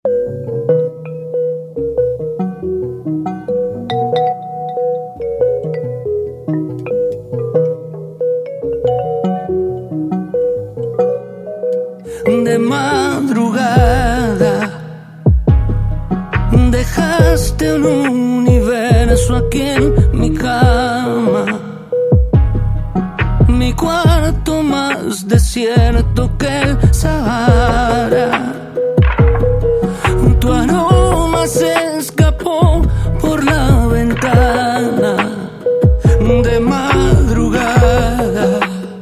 De madrugada dejaste un universo aquí en mi cama, mi cuarto más desierto que el Sahara. Tu aroma se escapó por la ventana de madrugada.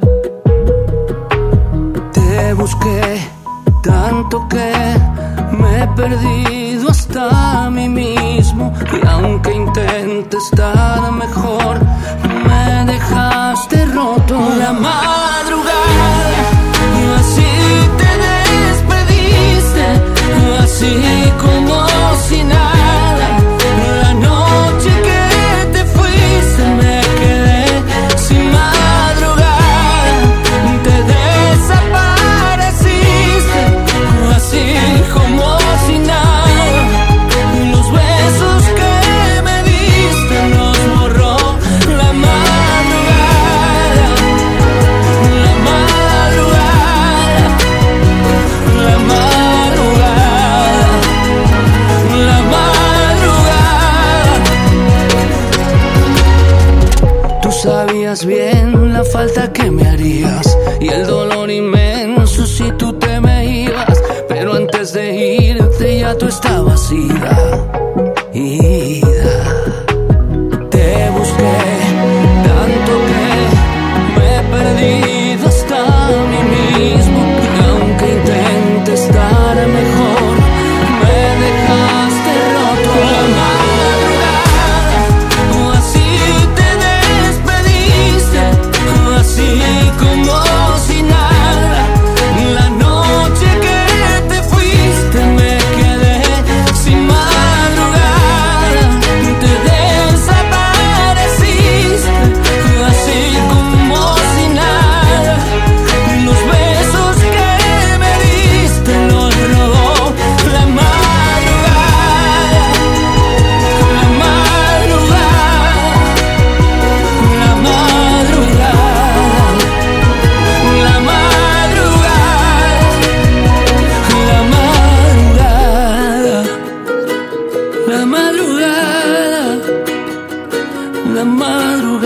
Te busqué tanto que me he perdido hasta a mí mismo, y aunque intente estar mejor, me dejaste roto. La madrugada, así te despediste, así como si nada. La noche que te fuiste me quedé sin madrugada, te desapareciste, así como si nada. Los besos que me diste los borró la madrugada, la madrugada, la madrugada, la madrugada. Tú sabías bien la falta que me harías y el dolor inmenso si tú te me ibas, pero antes de irte ya tú estabas ida. Te busqué tanto que me he perdido hasta a mí mismo, y aunque intente estar mejor, me dejaste roto. La madrugada, así te despediste, así como si nada. La noche que te fuiste me quedé sin madrugada, te desapareciste, así como si nada. Los besos que me diste los robó la madrugada, la madrugada, la madrugada, la madrugada, la madrugada, la madrugada, la madrugada.